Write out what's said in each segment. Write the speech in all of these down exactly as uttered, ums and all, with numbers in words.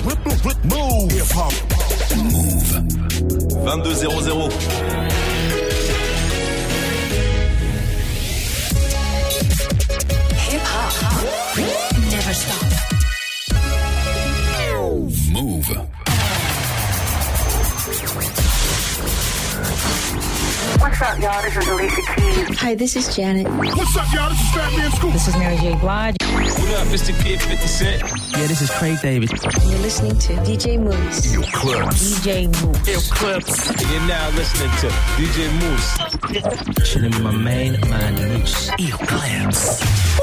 Move. Hip-hop. Move. vingt-deux zéro zéro. Hip-hop. Never stop. Move. What's up, y'all? This is Alicia Keys. Hi, this is Janet. What's up, y'all? This is Fat Man Scoop. This is Mary J. Blige. What up, Mister Kid fifty Cent? Yeah, this is Craig David. You're listening to D J Moose. Yo, Clips. D J Moose. Yo, Clips. You're now listening to D J Moose. Chilling with my main man, Moose. Yo, Clips.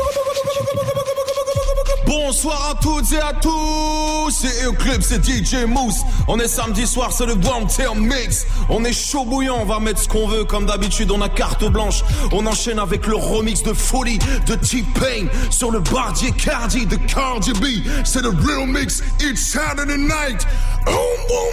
Bonsoir à toutes et à tous, c'est Eclipse, c'est D J Moose. On est samedi soir, c'est le One Term Mix. On est chaud bouillant, on va mettre ce qu'on veut. Comme d'habitude, on a carte blanche. On enchaîne avec le remix de Folie de T-Pain sur le Bardier Cardi de Cardi B. C'est le real mix each Saturday night. Boom, boom,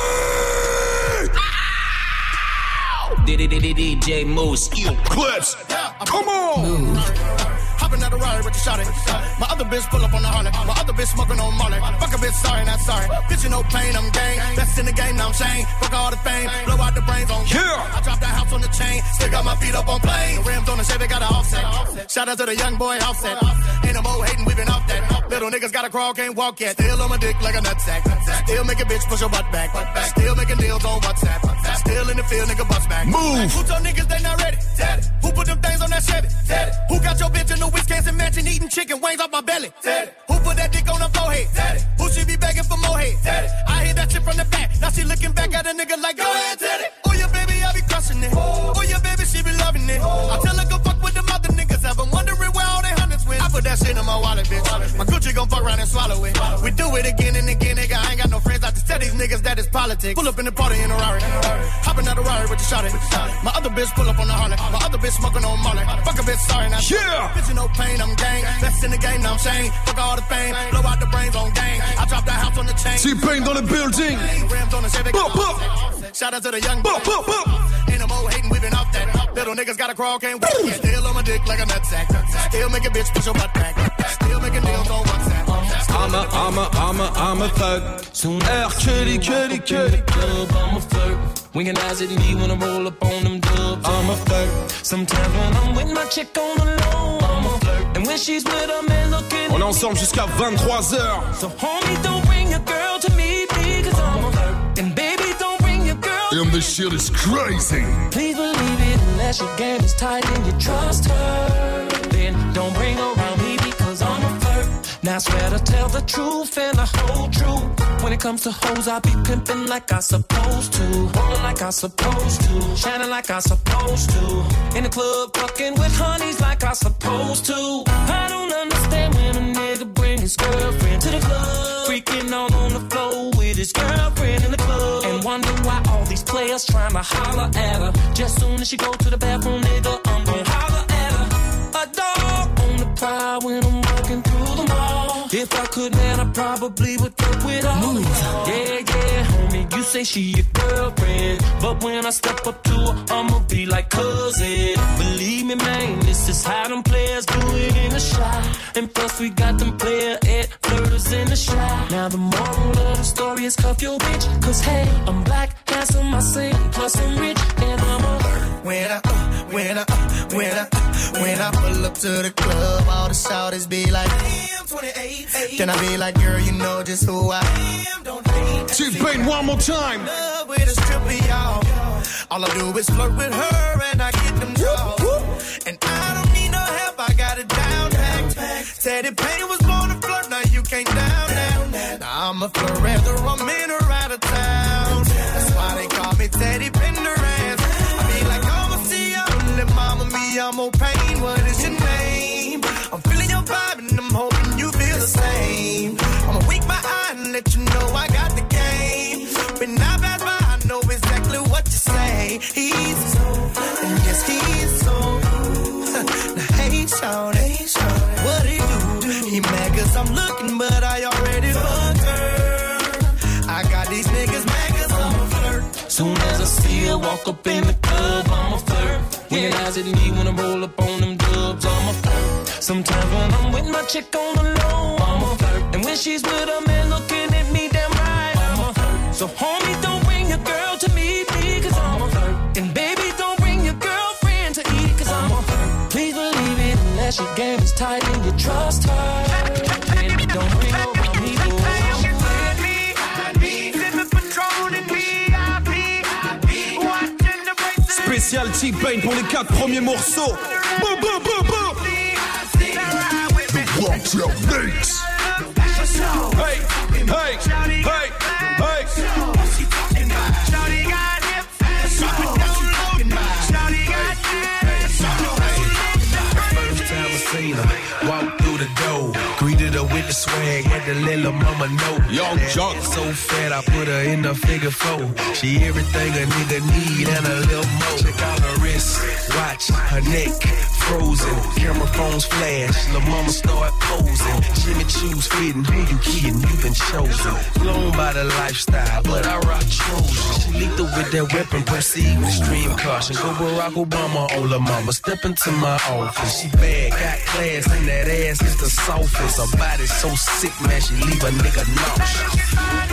boom. D J Moose. Yo, Clips. Come on. Hopping out the ride with the shot it. My other bitch pull up on the Harley. My other bitch smoking on Molly. Fuck a bitch, sorry, not sorry. Bitch, you no pain, I'm gang. Best in the game, now I'm Shane. Fuck all the fame, blow out the brains on yeah. I dropped that house on the chain. Still got my feet up on plane. The rims on the Chevy got an offset. Shout out to the young boy offset. Ain't no more hating, we been off that. Little niggas gotta crawl, can't walk yet. Still on my dick like a nutsack. Still make a bitch push her butt back. Still making deals on WhatsApp. Still in the field, nigga bust back. Move. Who told niggas they not ready? Who put them things on that Chevy? Who got your bitch in the Wisconsin mansion eating chicken wings off my belly? Who put that dick on her forehead? Who she be begging for more head? I hear that shit from the back. Now she looking back at a nigga like, go ahead, Teddy. Oh, yeah, baby, I be crushing it. Oh, yeah, baby, she be loving it. I tell her go fuck with them other niggas. I've been wondering where all they hundreds went. I put that shit in my wallet, bitch. My Gucci gon' fuck around and swallow it. We do it again and again, nigga. I ain't got no friends. I just tell these niggas that it's politics. Pull up in the party in a Rari. Hopping out the Rari with the shot it. My other bitch pull up on the Harley. My other bitch smoking on Molly. Fuck a bitch, sorry, not sorry. Yeah. Bitch, you no pain, I'm gang. Best in the game, now I'm Shane. Fuck all the fame, blow out the brains on gang. I dropped that house on the chain. T-Pain dans le building. Rims on the Chevy. Bop, bop. Shout out to the young boy. Bop, bop, bop. Ain't no more hating, we been off that. Little niggas gotta crawl, can't walk yet. Still on my dick like a nutsack. Still make a bitch push her butt back. Still making deals on WhatsApp. I'm a, I'm a, I'm a, I'm a thug. Soon R. Kelly, Kelly, Kelly. club, I'm a flirt. Winking eyes at me when I roll up on them dubs. I'm a thug. Sometimes when I'm with my chick on the low, I'm a flirt. And when she's with a man looking. On est ensemble jusqu'à vingt-trois heures. So homie, don't bring your girl to me, because I'm a flirt. And baby, don't bring your girl to And this shit is crazy. Please believe it unless your game is tight and you trust her. Then don't bring her around me because I'm a flirt. Now I swear to tell the truth and the whole truth. When it comes to hoes, I be pimping like I supposed to. Rolling like I supposed to. Shining like I supposed to. In the club, fucking with honeys like I supposed to. I don't understand when a nigga bring his girlfriend to the club. Freaking all on the floor with his girlfriend in the club. And wonder why all these players trying to holler at her. Just soon as she go to the bathroom, nigga, I'm gon' holler at her. A dog on the prowl when I'm walking through the mall. If I could, man, I probably would fuck with her. Move. Yeah, yeah, homie, you say she your girlfriend. But when I step up to her, I'ma be like cousin. Believe me, man, this is how them players do it in the shot. And plus we got them player at flirters in the shot. Now the moral of the story is cuff your bitch. Cause hey, I'm black, handsome, I sing, plus I'm rich, and I'm a When I, uh, when I, uh, when I, uh, when I pull up to the club, all the shouters be like, damn, twenty-eight. Then I be like, girl, you know just who I am. Don't hate. T-Pain one more time. Love with a stripper, y'all. All I do is flirt with her and I get them jaws. And I don't need no help, I got it down, packed. Teddy Payne was born to flirt, now you can't down, down. Now I'm a flirt, whether I'm in or out of town. That's why they call me Teddy Pendergrass. I be like, I'ma see ya, let mama me, I'm more pain. What is your name? I'm feeling your vibe and I'm hoping you feel the same. I'ma wink my eye and let you know I got the game. When I pass by, I know exactly what you say. He's so, and yes, he's so. Now, hey, shawty, what do you do? He mad cause I'm looking, but I already fucked her. I got these niggas mad cause I'm a flirt. Soon as I see her walk up in the club, I'm a flirt. When eyes at me when I roll up on them dubs, I'm a flirt. Sometimes when I'm with my chick on the low, I'm a flirt. And when she's with a man looking at me down So homie, don't bring your girl to meet me, cause I'm a flirt. And baby, don't bring your girlfriend to eat, cause I'm a flirt. Please believe it, unless your game is tight and you trust her. Then don't bring over me, boy. Spécial T-Pain pour les quatre premiers morceaux. Boum, boum, boum, boum. The Warmtail Mix. Hey, hey, hey, hey. First time I seen her walk through the door, greeted her with the swag, had to let her mama know. Young Jock, so fat I put her in the figure four. She everything a nigga need and a little more. Check out her wrist, watch her neck frozen. Camera phones flash, lil' mama start posing. Jimmy Choo's fitting, who you kidding? You been chosen. Blown by the lifestyle, but I rock Trojan. She lethal with that weapon, proceed with extreme caution. Go Barack Obama on la mama, step into my office. She bad, got class, and that ass is the softest. Her body's so sick, man, she leave a nigga nauseous.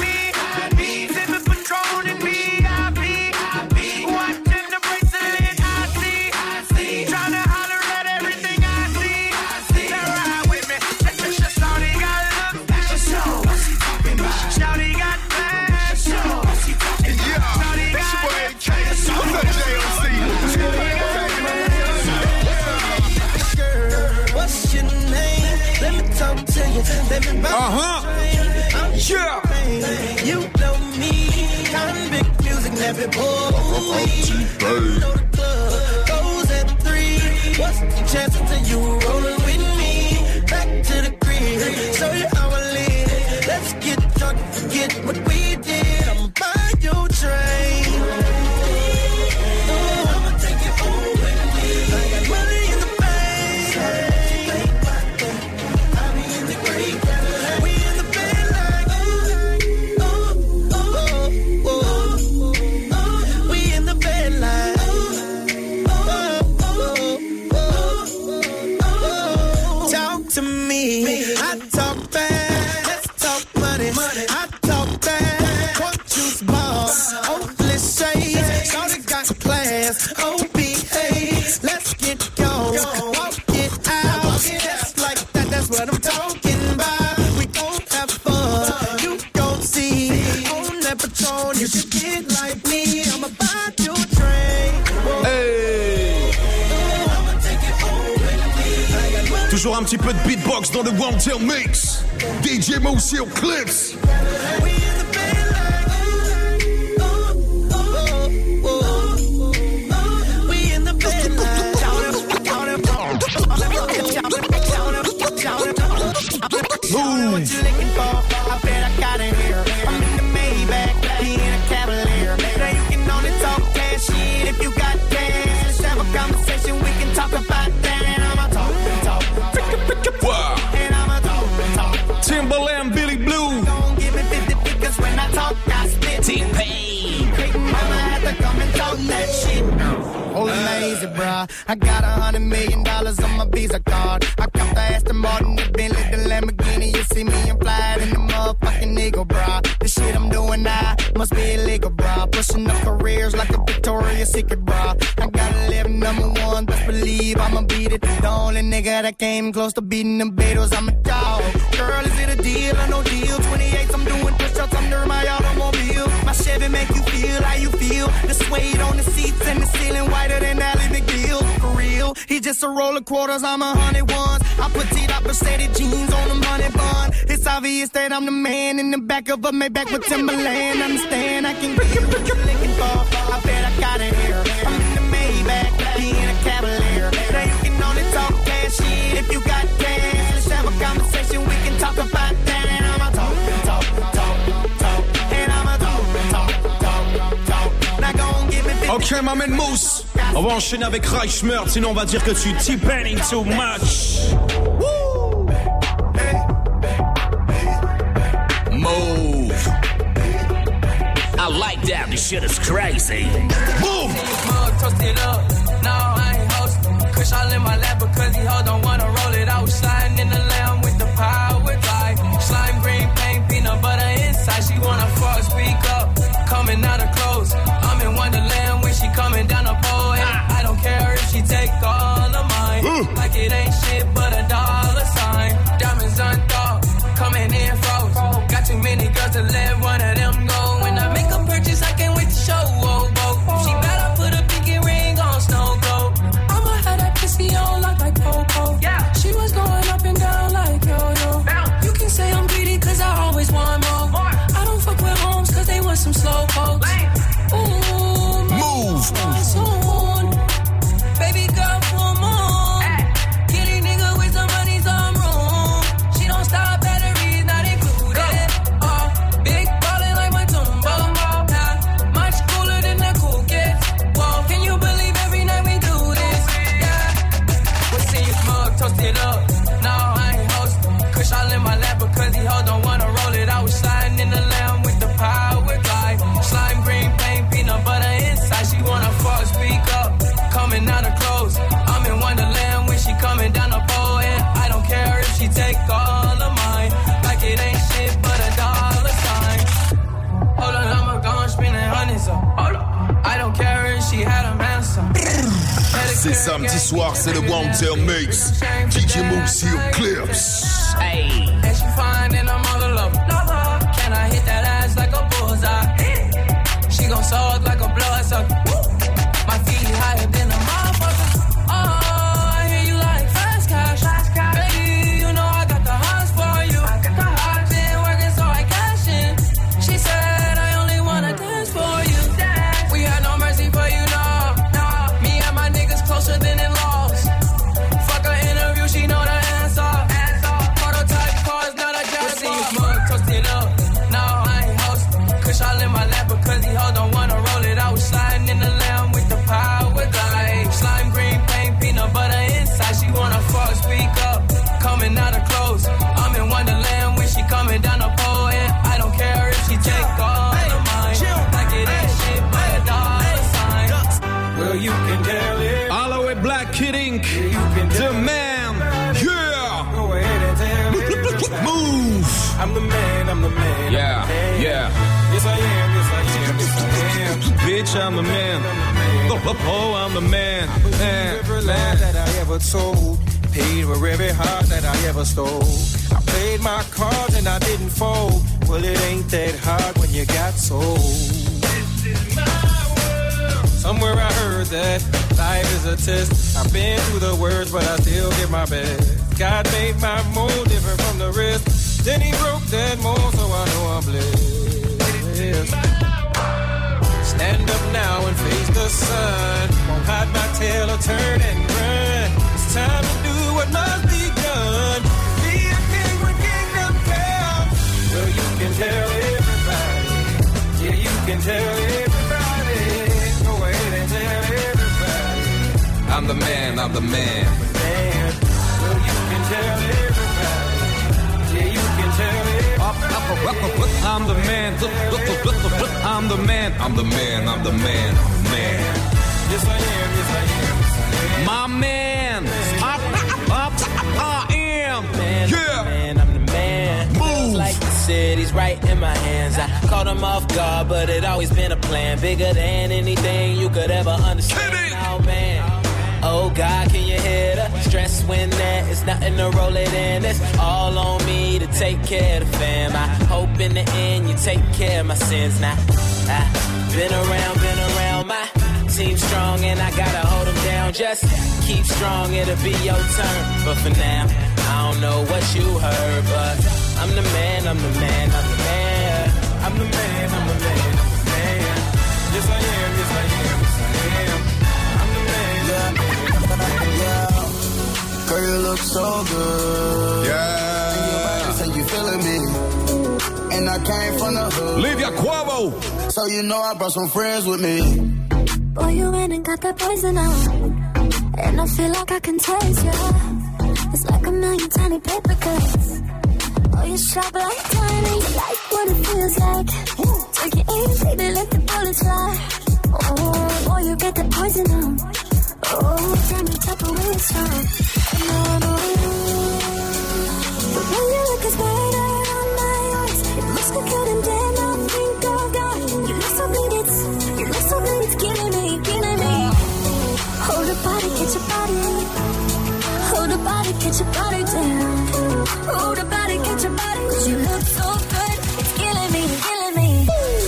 Uh-huh. Yeah. You know me, convict music never boys. You know the club goes at three. What's the chances of you rolling with me? Back to the crib, show you how I live. Let's get drunk, forget what we did. I'ma buy your train. O B A, let's get gone, walk it out, just like that, that's what I'm talking about. We gon' have fun, you gon' see, on that Patron, you should get like me, I'ma buy your drink. Hey. Toujours un petit peu de beatbox dans le Warmtail Mix. D J Mousse au Clips. What you looking for? I bet I got it here. I'm in the Maybach, he in a Cavalier. Now you can only talk cash shit if you got cash. Let's have a conversation, we can talk about that. And I'ma talk, talk, wow. And I'ma talk, talk. Timbaland, Billy Blue. Don't give me fifty because when I talk, I spit. T-Pain. I'ma have to come and talk that shit. Oh, amazing, bruh. I got a hundred million dollars on my Visa card. I got the Aston Martin, the Bentley, the Lamborghini. You see me, I'm flying in the motherfucking Eagle, bruh. The shit I'm doing now must be illegal, bruh. Pushing up careers like a Victoria's Secret, bruh. I got eleven number one, best believe I'ma beat it. The only nigga that came close to beating them Beatles, I'm a dog. Girl, is it a deal or no deal? twenty-eights, I'm doing push-ups under my automobile. My Chevy make you feel how you feel. The suede on the seats and the ceiling whiter than Ally McGill. For real, he just a roll of quarters, I'm a hundred ones. I put T-Dot Mercedes jeans on them honey bun. It's obvious that I'm the man in the back of a Maybach with Timberland. Understand, I can get what you're looking for. I bet I got it here. I'm in the Maybach, he in a Cavalier. Now you can only talk cash shit if you got cash. Let's have a conversation, we can talk about that. And I'ma talk, talk, talk, talk. And I'ma talk, talk, talk, talk. Now gon' give me fifty. Ok, m'amène Mousse. On va enchaîner avec Reichmert, sinon on va dire que tu T-Paining too much. Woo! Move. I like that, this shit is crazy. Boom! Toast it up, no, I ain't hosting. Kush all in my lap because he hold don't wanna roll it out. Sliding in the lamb with the power glide. Slime green paint, peanut butter inside. She wanna fuck, speak up. like it ain't shit but a dollar sign. Diamonds unthought, coming in froze. Got too many girls to let one of them go. When I make a purchase, I can't wait to show. Oh, oh. She bet I put a pinky ring on Snow Globe. I'ma have that pussy on lock like Popo. Yeah. She was going up and down like yo-yo. You can say I'm greedy cause I always want more. more. I don't fuck with homes cause they want some slow folks. Ooh, move. Soon. Baby girl, full moon. Hey. Kitty nigga with some money, some room. She don't stop, batteries not included. Oh, big ballin' like my Tumbo. Nah, much cooler than the cool kids. Whoa, can you believe every night we do this? Yeah. What's in your mug? Toast it up. No, I ain't hosting. Kush all in my lap because he hold don't wanna roll it. I was sliding in the lamb with the power glide. Slime green paint, peanut butter inside. She wanna fuck, speak up. Coming out of clothes. I'm in Wonderland when she coming down the pole. And I don't care if she take all of mine. Like it ain't shit but a dollar sign. Hold on, I'ma go and spin hundreds up. Hold on. I don't care if she had a man son. C'est samedi soir, c'est le Wanted Mix. D J Moose here, Clips. Hey. And she fine and I'm all alone. Can I hit that ass like a bullseye? She gon' suck like a blood sucker. My feet higher than a motherfucker. Oh, I hear you like fast cash. Baby, you know I got the hots for you. I've been working so I cash in. She said I only wanna dance for you. We had no mercy for you, no. Me and my niggas closer than in-laws. Fuck her interview, she know the answer. Prototype cars, not a job. See you mug, toast it up. No, I ain't hosting. Kush all in my lap because he hold don't wanna roll it. I was sliding in the lamb with the power glide. Slime green paint, peanut butter inside. She wanna fuck, speak up. Coming out of clothes. I'm in Wonderland when she coming down the pole. And I don't care if she take all of mine. Like it ain't shit but a dollar sign. Well, you can tell it. All the way Black Kid Incorporated. The man. Yeah. Go ahead and tell it. Move. I'm the man, I'm the man. Yeah, I'm the man. yeah. Yes, I am, yes, I am, yes, I am. Bitch, I'm the man. Oh, oh, oh, I'm the man. Man, Every lie man. that I ever told, paid for every heart that I ever stole. I played my cards and I didn't fold. Well, it ain't that hard when you got sold. This is my world. Somewhere I heard that life is a test. I've been through the worst, but I still give my best. God made my mold different from the rest. Then he broke that mold, so I know I'm blessed. Stand up now and face the sun. Won't hide my tail or turn and run. It's time to do what must be done. Be a king when kingdom comes. Well, you can tell everybody. Yeah, you can tell everybody. Go ahead and tell everybody. I'm the man, I'm the man. Man, well, you can tell everybody. Yeah, you can tell everybody. I'm the man. I'm the man. I'm the man. I'm the man. Man. Yes, I am. Yes, I am. Yes, I am. My man. I, I, I am. Man, Yeah. man, I'm the man. Move. Like the city's right in my hands. I caught him off guard, but it always been a plan. Bigger than anything you could ever understand. Kidding. Oh, man. Oh, God, can you hear the stress when that it's nothing to roll it in? It's all on me to take care of the fam. I hope in the end you take care of my sins now. I've been around, been around, my team strong and I gotta hold them down. Just keep strong, it'll be your turn. But for now, I don't know what you heard, but I'm the man, I'm the man, I'm the man. I'm the man, I'm the man, I'm the man. Yes, I am, yes, I am, yes, I am. I'm the man, yeah, yeah. Girl, you look so good. Yeah. Say you feeling me. And I came from the hood. Livia Quavo. So you know I brought some friends with me. Boy, you went and got that poison out. And I feel like I can taste ya. It's like a million tiny paper cuts. Oh, you sharp like tiny. You like what it feels like. Take it easy, baby, let the bullets fly. Oh, boy, you get that poison out. Oh, tell me, tap away it's fine. No, no, the way you look is better on my eyes. It looks like cutting dead, I think I've got. You look so big, it's, you look so big, it's killing me, killing me. Hold the body, get your body. Hold get your body down. Ooh, the body, get your body. Cause you look so good, it's killing me, killing me.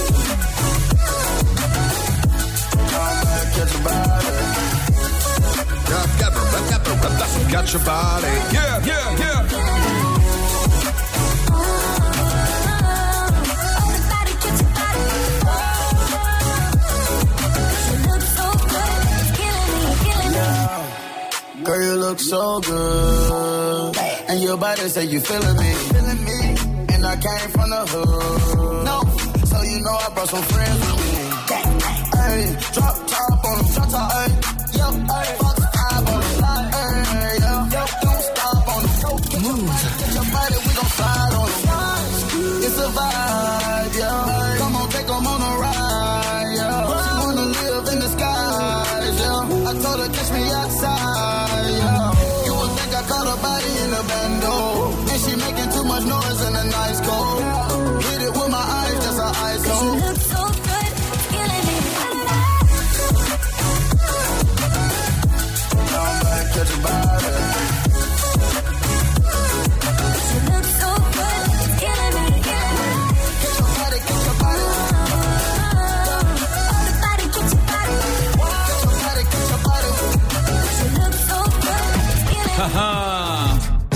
Get your body. Got, got, got, got, got, got your body. Yeah, yeah, yeah. Girl, you look so good, and your body say you feeling me, feeling me. And I came from the hood, no, so you know I brought some friends with me. Hey, drop top on them, drop top, hey, yo, hey, fuck five on the slide, hey, yo, yo, don't stop on them. Move. Get your body, we gon' slide on them. It's a vibe, yo. Come on, take them on a ride, yo. She wanna live in the skies, yo. I told her catch me outside. I caught her body in the bando, and she making too much noise in a nice cold. Hit it with my eyes, just her eyes cold. You look so good, killing me. Come back, catch your body. You look so good, killing me, killing me. Get your body, get your body. Oh, the body, get your body. Get your body, get your body. You look so good. Haha,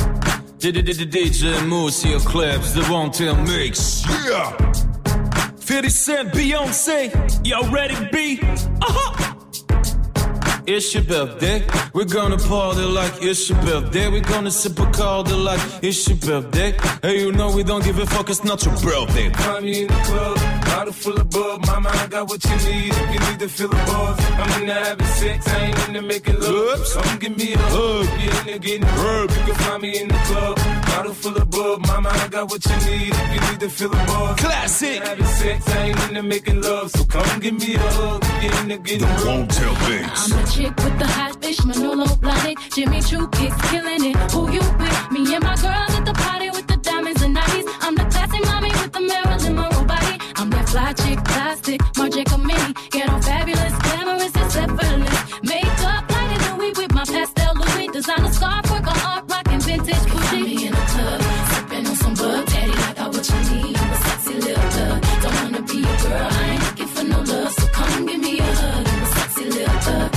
D J Mousse, your clips, the One Tail Mix. Yeah. fifty Cent, Beyonce, y'all ready, B? Uh-huh. It's your birthday, we're gonna party like it's your birthday. We're gonna sip a Bacardi like it's your birthday. Hey, you know we don't give a fuck, it's not your birthday. Find me in the club, bottle full of bub. Mama, I got what you need if you need to feel the buzz. I'm into having sex, I ain't into making love. Come give me a hug, you into getting hurt. You can find me in the club, bottle full of bub. Mama, I got what you need if you need to feel the buzz. Classic. Having sex, I ain't into making love. So come give me a hug, you into getting hurt. One Tail Mix. I'm a chick with the hot fish, Manolo Blahnik, Jimmy Choo kicks, killing it. Who you with? Me and my girls at the party with the diamonds and nineties. I'm the classy mommy with the Marilyn Monroe body. I'm that fly chick, plastic, Marc Mini. Get on fabulous, glamorous, and effortless. Makeup like a Louis with my pastel Louis. Designer scarf, work on art, rockin' vintage Gucci. Me in the club, sippin' on some bug. Daddy, I got what you need. I'm a sexy little thug. Don't wanna be a girl, I ain't looking for no love. So come give me a hug. I'm a sexy little thug.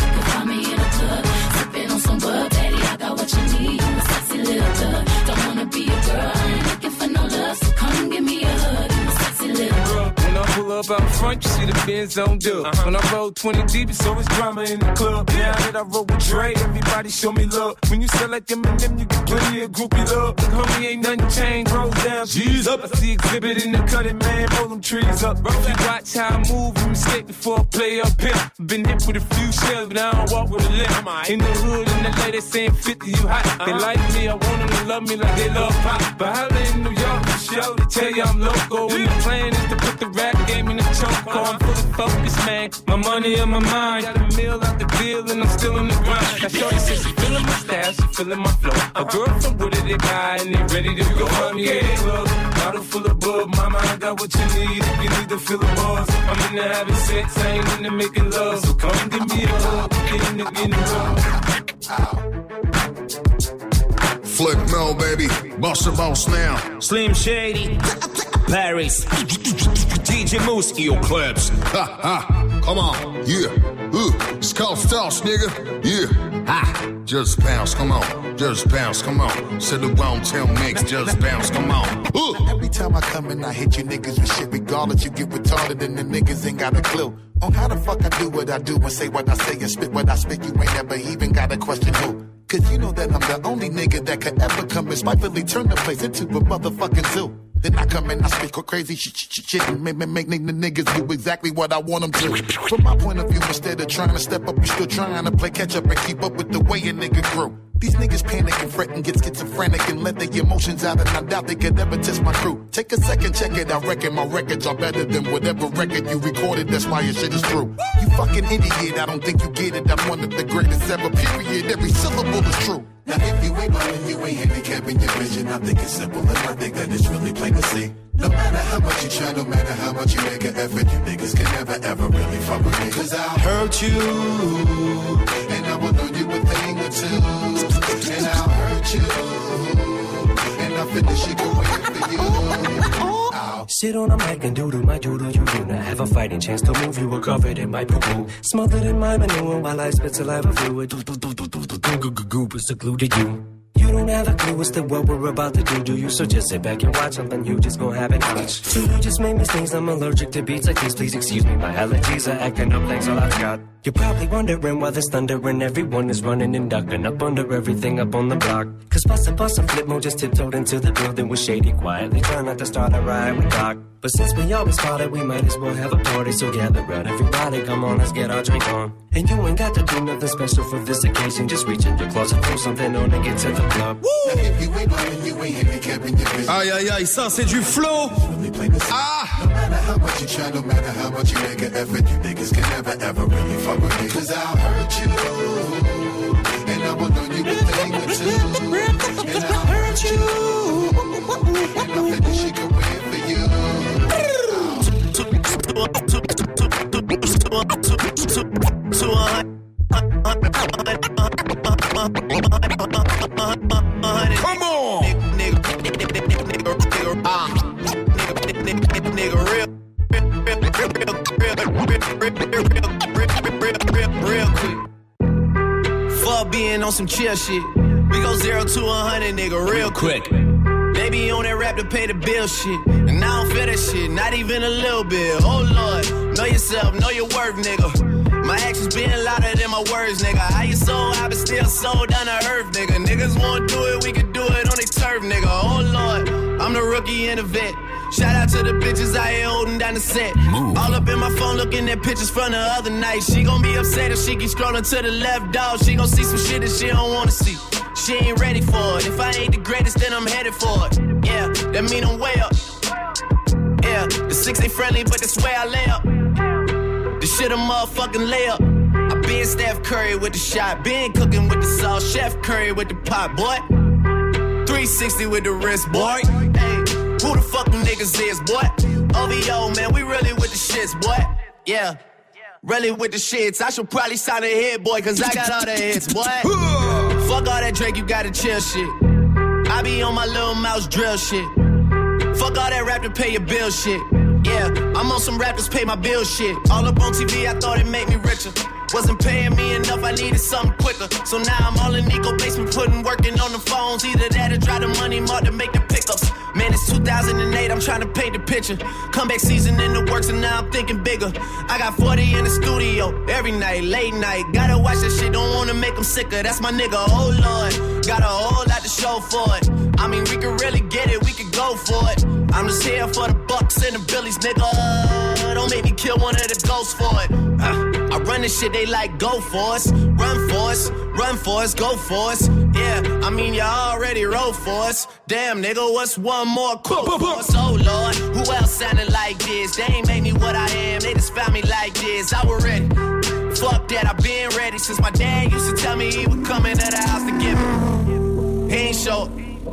Sippin' on some bug, daddy, I got what you need. I'm a sexy little thug. Don't wanna be a girl, I ain't looking for no love. So come give me a hug. I'm a sexy little thug. When I pull up out front, you see the Benz on dub. Uh-huh. When I roll twenty deep, it's always drama in the club. Now that I roll with Dre, everybody show me love. When you sell like Eminem, you get plenty of groupie love. Look, homie, ain't nothing changed. Roll down, G's up. I see exhibit in the cutting, man. Roll them trees up. If you watch how I move, you mistake before I play up here. Been hit with a few shells, but I don't walk with a limp. In the hood, in the lady, they saying fifty, you hot. They like me, I want them to love me like they love pop. But holla in New York, for show, they tell you I'm local. And the plan is to put the rap game in the choke. I'm fully focused, man. My money on my mind. Got a meal out the deal, and I'm still in the grind. Now, shorty says she feeling my style, she feeling my flow. A girl from Wooded, they buy, and they ready to go. Find me at the club, bottle full of bub. Mama, I got what you need if you need to feel the buzz. I'm into having sex, I ain't into making love. So come give me a hug, get into getting hug. Flick Mel, baby. Bust a boss now. Slim Shady, Paris, D J Mousse, your clips. Ha ha. Come on. Yeah. Ooh. It's called Stoss, nigga. Yeah. Ha. Just bounce. Come on. Just bounce. Come on. Said the One Tail Mix. Just bounce. Come on. Ooh. Every time I come in, I hit you niggas with shit. Regardless, you get retarded and the niggas ain't got a clue on how the fuck I do what I do and say what I say and spit what I spit. You ain't never even got a question who. Cause you know that I'm the only nigga that could ever come and spitefully turn the place into a motherfucking zoo. Then I come and I speak crazy shit, shit, shit, and make, make, make the niggas do exactly what I want them to. From my point of view, instead of trying to step up, you still trying to play catch up and keep up with the way a nigga grew. These niggas panic and fret and get schizophrenic and let their emotions out, and I doubt they could ever test my crew. Take a second, check it, I reckon my records are better than whatever record you recorded, that's why your shit is true. You fucking idiot, I don't think you get it, I'm one of the greatest ever, period, every syllable is true. Now if you ain't blind, you ain't handicapping your vision, I think it's simple and I think that it's really plain to see. No matter how much you try, no matter how much you make an effort, you niggas can never ever really fuck with me. Cause I'll hurt you, and I will know you a thing or two. And I'll hurt you. And I finish it away for you. Sit on a mic and doodle my doodle, you do not have a fighting chance to move. You were covered in my poo-poo, smothered in my manure while I spit saliva fluid. Goop is the glue to you. You don't have a clue as to what we're about to do, do you? So just sit back and watch something you just gon' have it watch. So you just made me sneeze, I'm allergic to beats like these. Please excuse me, my allergies are acting up, thanks all I've got. You're probably wondering why there's thunder and everyone is running and ducking up under everything up on the block. Cause bust and bust and flip mo just tiptoed into the building with Shady quietly trying not to start a riot with Doc. But since we always fought it, we might as well have a party. So gather round everybody, come on, let's get our drink on. And you ain't got to do nothing special for this occasion. Just reach in your closet, throw something on and get to the club. Woo! Aïe aïe aïe, ça c'est du flow. Ah! No matter how much you try, no matter how much you make an effort, you niggas can never ever really fuck with me. Cause I'll hurt you, and I will know you a thing or two. And I'll hurt you, and I finish it away for you. Come on! Nigga real, real quick. Fuck being on some chill shit. We go zero to a hundred, nigga, real quick. They be on that rap to pay the bill shit. And I don't feel that shit, not even a little bit. Oh Lord, know yourself, know your worth, nigga. My actions being louder than my words, nigga. How you so high but still so down to earth, nigga. Niggas won't do it, we can do it on their turf, nigga. Oh Lord, I'm the rookie and the vet. Shout out to the bitches out here holding down the set. Move. All up in my phone looking at pictures from the other night. She gon' be upset if she keep scrolling to the left, dog. She gon' see some shit that she don't wanna see. She ain't ready for it. If I ain't the greatest, then I'm headed for it. Yeah, that mean I'm way up. Yeah, the six ain't friendly, but that's where I lay up. The shit a motherfucking layup. I been Steph Curry with the shot, been cooking with the sauce, Chef Curry with the pot, boy. three sixty with the wrist, boy. Hey, who the fuck them niggas is, boy? O V O, man, we really with the shits, boy. Yeah, really with the shits. I should probably sign a hit, boy, cause I got all the hits, boy. Fuck all that Drake, you gotta chill shit. I be on my little mouse drill shit. Fuck all that rap to pay your bill shit. Yeah, I'm on some rappers pay my bill shit. All up on T V, I thought it made me richer. Wasn't paying me enough, I needed something quicker. So now I'm all in Nico basement, putting working on the phones. Either that or try the money more to make the pickups. Man, it's two thousand eight, I'm trying to paint the picture. Comeback season in the works and now I'm thinking bigger. I got forty in the studio, every night, late night. Gotta watch that shit, don't wanna make them sicker. That's my nigga, oh Lord. Got a whole lot to show for it. I mean, we could really get it, we could go for it. I'm just here for the bucks and the billies, nigga. Don't make me kill one of the ghosts for it. Uh, I run this shit, they like go for us. Run for us, run for us, go for us. Yeah, I mean, you already wrote for us. Damn, nigga, what's one more quote for us? Oh, Lord, who else sounded like this? They ain't made me what I am, they just found me like this. I was ready. Fuck that, I been ready since my dad used to tell me he would come into the house to get me. He ain't show.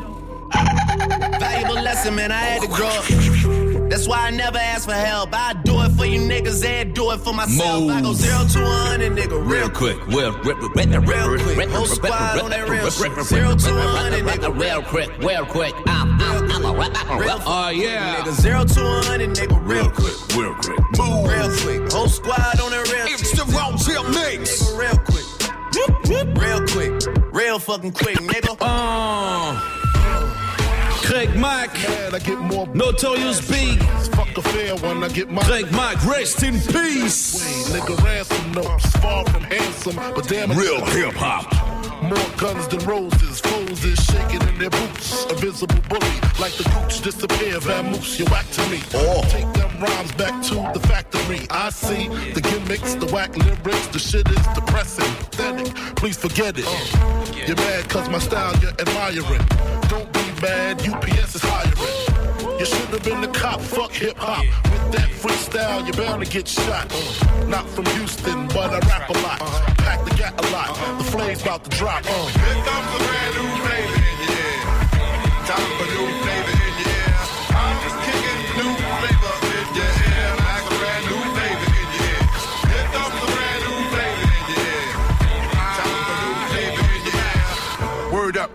Valuable lesson, man, I had to grow up. That's why I never ask for help. I do it for you niggas and do it for myself. Moves. I go zero to a hundred, nigga, real quick. Real, real, real, real quick. Whole squad on that real shit. Zero to a hundred, nigga, real quick, real quick. I'm, I'm, I'm a rapper. Oh yeah, nigga, zero to a hundred, nigga, real quick, real quick. Move, real quick. Whole squad on that real shit. It's the Wrong Tail Mix. Nigga, real quick, real quick, real fucking quick, nigga. Oh. Craig Mack, Notorious B. Fuck a fair one, I get my Craig Mack, rest in peace. Wait, nigga, ransom notes, far from handsome, but damn it, real hip hop. More guns than roses, foes is shaking in their boots. A visible bully, like the gooch disappear, vamoose, you whack to me. Oh. Take them rhymes back to the factory. I see the gimmicks, the whack lyrics, the shit is depressing, pathetic. Please forget it. Uh, you're mad cause my style you're admiring. Don't be mad, U P S is hiring. You should have been the cop, fuck hip hop. With that freestyle, you're bound to get shot. Uh, not from Houston, but I rap a lot. Uh, pack the gat a lot. The flame's about to drop. Uh. Here comes the brand new flavor in your ear. Time for new flavor in your ear. I'm just kicking new flavor in your ear. Like a brand new flavor in your ear. Here comes the brand new flavor in your ear. Time for new flavor in your ear. Word up,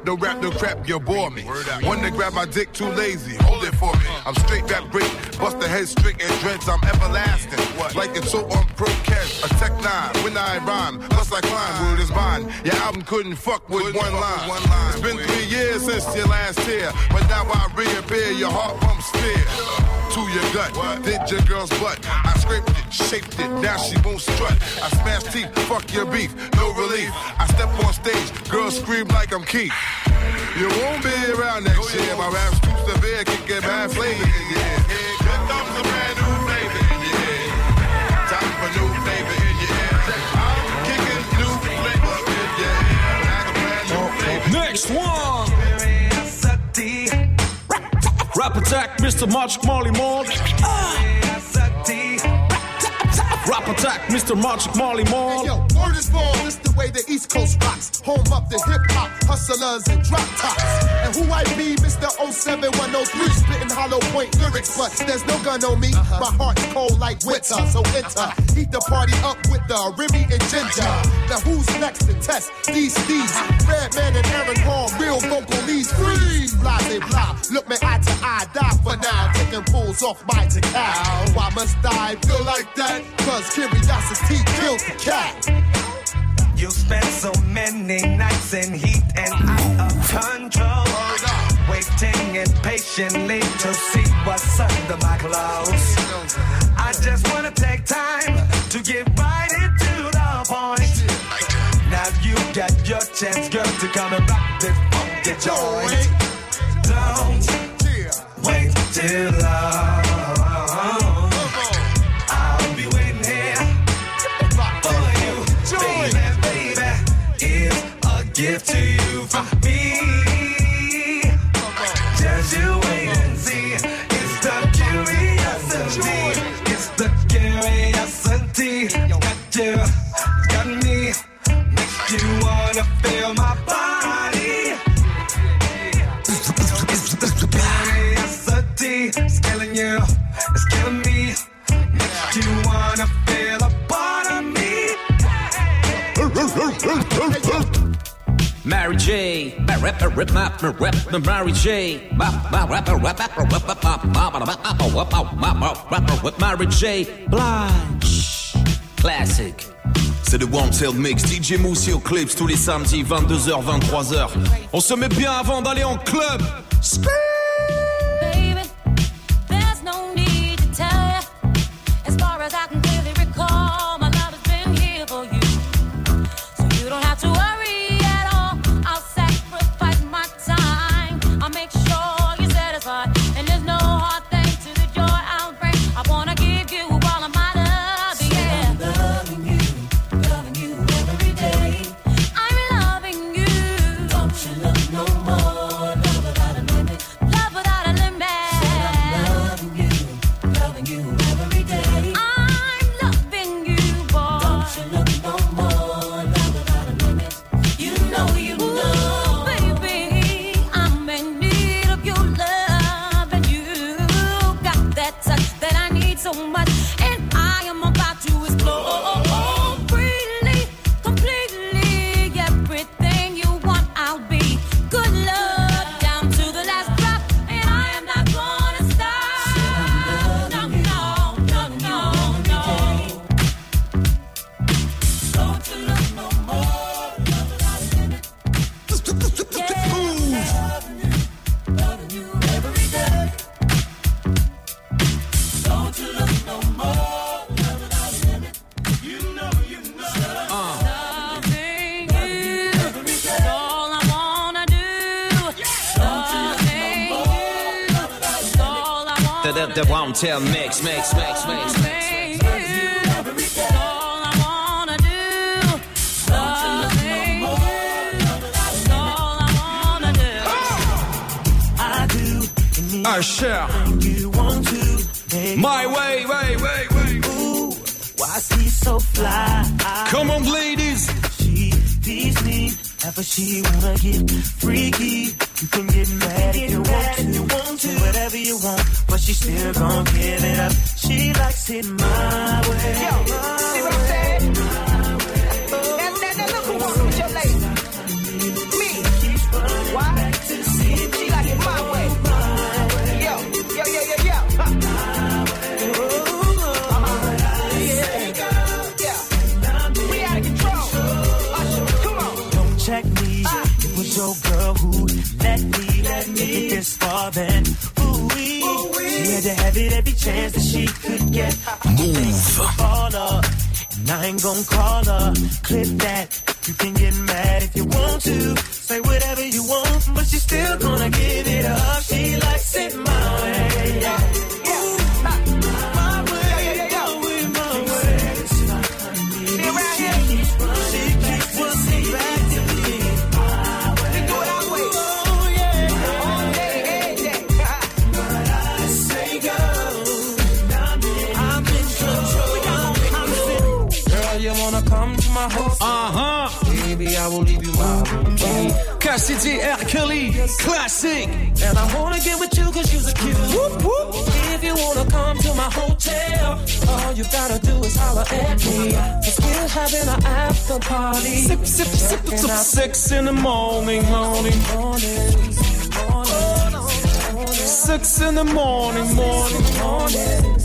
No rap, no crap, you bore me. One to grab my dick, too lazy. Hold it for me. I'm straight rap great. Bust the head strict and dreads, I'm everlasting. Like it's so on pro cash. A tech nine, when I rhyme. Plus I climb, word is mine. Your album couldn't fuck with one line. It's been three years since your last tear. But now I reappear, your heart pumps fear. To your gut, did your girl's butt. I scraped it, shaped it, now she won't strut. I smashed teeth, fuck your beef, no relief. I step on stage, girls scream like I'm Keith. You won't be around next year. My rap's too severe, can get bad flavor in your ear. Here comes a brand new flavor in your ear. Time for new flavor in your ear. I'm kicking new flavor in your ear. Like a brand new flavor. Next one. Rap Attack, Mister Magic Molly Mold. Ah. Rap Attack, Mister Magic Molly Mold. Hey, yo, word is born. This the way the East Coast rocks. Home of the hip hop hustlers and drop tops. And who I be, Mister oh seven one oh three, spitting hollow point lyrics, but there's no gun on me. Uh-huh. My heart's cold like winter, so enter. Heat the party up with the Remy and Ginger. Now who's next to test these thieves? Redman and Aaron Hall, real vocalese. Freeze, blase blah. Look me eye to eye, die for now. Taking pulls off my decal. Why must I feel like that? Cause curiosity kills the cat. You spent so many nights in heat and out of control, waiting impatiently to see what's under my clothes. I just wanna take time to get right into the point. Now you got your chance, girl, to come and rock this funky joint. Don't wait too long. I'll be waiting here for you, baby, baby. It's a gift to you from me. Just you wait and see. It's the curiosity. It's the curiosity. Got you, got me. Makes you wanna feel my body. It's the curiosity. It's killing you. It's killing me. Makes you wanna feel a part of me. Mary J, Mary J, Mary J, Blanche, classic. C'est le One Tail Mix, D J Mousse au Clips tous les samedis vingt-deux heures vingt-trois heures. On se met bien avant d'aller en club. Baby, there's no need to tell you. As far as I can clearly recall, my love has been here for you. So you don't have to worry at all. I'll sacrifice my time. I'll make sure you're satisfied. And there's no hard thing to the joy I'll bring. I wanna give you all of my love, yeah. I'm loving you, loving you every day. I'm loving you. Don't you love no more? Love without a limit. Love without a limit. I'm loving you, loving you every day. I'm loving you, boy. Don't you love no more? Love without a limit. You know, you know, baby, I'm in need of your love, and you got that touch that I need so much, and I am about to explore freely, completely, everything you want. I'll be good love down to the last drop, and I am not gonna stop. No, no, no, no, no. Don't you look no more, love without a limit. Yeah, loving you, loving you every day. Don't you look no more, love without a limit. You know, you know. Loving you, that's all I wanna do. Loving you, that's all I wanna The, the, the One Tail Mix, mix, mix, mix, mix. Loving you, that's all I wanna do. Loving you, that's all I wanna do. I do. Usher, You want to make my way, way, way, way. Ooh, why she so fly? Come on, ladies. She tease me, after she wanna get freaky. You can get mad if you want to, you want to, whatever you want, but she still gon' give it up. She likes it my way. Yo, see what I'm saying? Now, now, now look who wants with your lady. Me. Why that she could get. Move. And I ain't gon' call her. Clip that. You can get mad if you want to. Say whatever you want, but she's still gonna give it up. She likes it my way. Yeah. Yeah. My way. Yeah, yeah, my way, my way. She keeps pushing back to me. We do it our way. Oh, yeah. Oh, yeah, yeah, yeah. But I say go. I'm in control. Girl, you wanna come to my house? Uh-huh. Baby, I will leave you my room. Cassidy R. Kelly, classic. And I wanna get with you cause you're a cute. Whoop, whoop. If you wanna come to my hotel, all you gotta do is holler at me. Cause we're having an after party. Sip, sip, sip, sip, six in the morning, morning, morning. Six in the morning, morning, morning.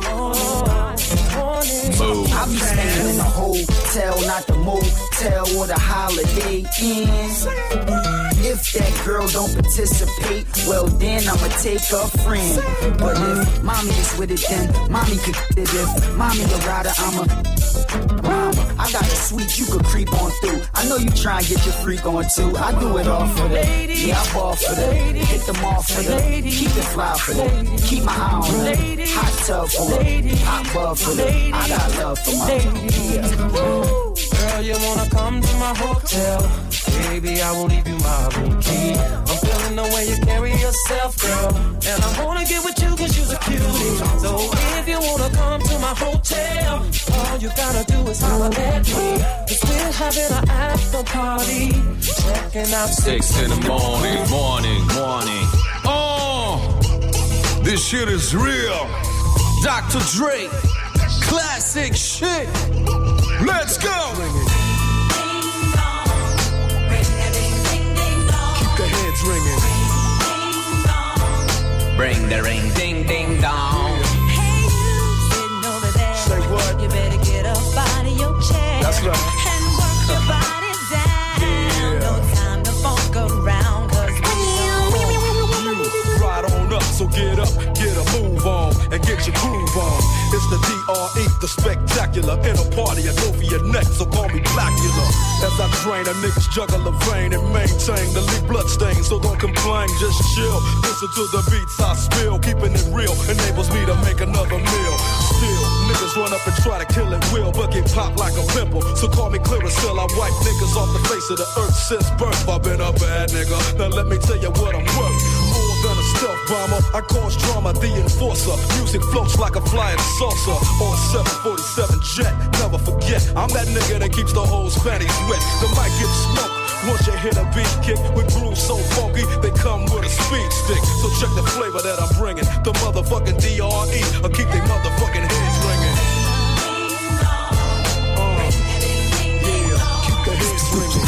Move. I be staying in a hotel, not the motel or the Holiday Inn. If that girl don't participate, well then I'ma take a friend. But if mommy is with it, then mommy could get it. If mommy a rider, I'm a mama. I got a suite you could creep on through. I know you try and get your freak on too. I do it all for that. Yeah, I ball for that. Hit them all for that. Keep it fly for that. Keep my eye on that. Hot tub for that. Hot bub for that. I got love for my yeah. Girl, you wanna come to my hotel? Baby, I will leave you my room key. I'm feeling the way you carry yourself, girl. And I wanna get with you cause you're a cutie. So if you wanna come to my hotel, all you gotta do is holler at me. Cause we're having an after party. Checking out six in the morning, morning, morning. Oh, this shit is real. Doctor Dre, classic shit. Let's go. Ringing. Bring the ring, ding, ding, dong. Hey, you sitting over there. Say what? You better get up out of your chair. That's right. And work your body down. Yeah. No time to funk around. Cause we Ride on up, so get up, get a move on, and get your groove on. It's the D R E, the spectacular. In a party, I go for your neck, so call me Blackula. As I drain a niggas juggle a vein and maintain the lead blood stain. So don't complain, just chill. Listen to the beats I spill. Keeping it real enables me to make another meal. Still, niggas run up and try to kill it will, but get popped like a pimple. So call me Clearasil. I wipe niggas off the face of the earth since birth. I've been a bad nigga. Now let me tell you what I'm worth. More than a stealth bomber, I cause drama, the enforcer. Music floats like a flying saucer on a seven forty-seven jet. Never forget, I'm that nigga that keeps the whole panties wet. The mic gets smoked once you hit a beat kick with grooves so funky they come with a speed stick. So check the flavor that I'm bringing. The motherfucking D R E, I keep they motherfucking heads ringing. Uh, yeah, keep the heads ringing.